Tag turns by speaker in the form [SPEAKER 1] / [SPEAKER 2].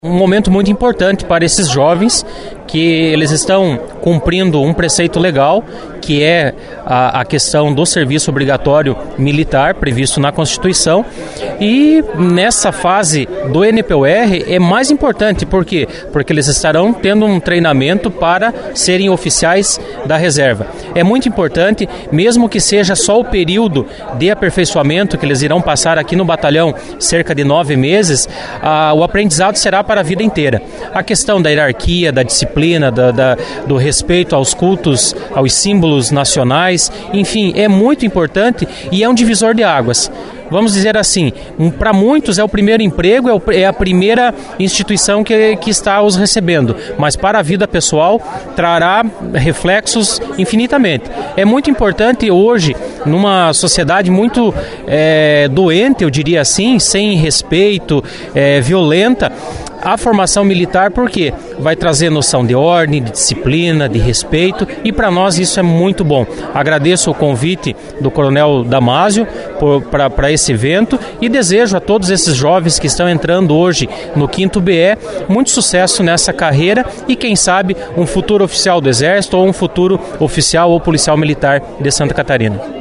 [SPEAKER 1] Um momento muito importante para esses jovens, que eles estão cumprindo um preceito legal, que é a questão do serviço obrigatório militar previsto na Constituição. E nessa fase do NPUR é mais importante, por quê? Porque eles estarão tendo um treinamento para serem oficiais da reserva. É muito importante, mesmo que seja só o período de aperfeiçoamento que eles irão passar aqui no batalhão, cerca de 9 meses, o aprendizado será para a vida inteira. A questão da hierarquia, da disciplina, do respeito aos cultos, aos símbolos nacionais, enfim, é muito importante e é um divisor de águas. Vamos dizer assim, para muitos é o primeiro emprego, é a primeira instituição que está os recebendo, mas para a vida pessoal trará reflexos infinitamente. É muito importante hoje, numa sociedade muito doente, eu diria assim, sem respeito, violenta, a formação militar, porque vai trazer noção de ordem, de disciplina, de respeito, e para nós isso é muito bom. Agradeço o convite do Coronel Damásio para esse evento e desejo a todos esses jovens que estão entrando hoje no 5º BE muito sucesso nessa carreira e, quem sabe, um futuro oficial do Exército ou um futuro oficial ou policial militar de Santa Catarina.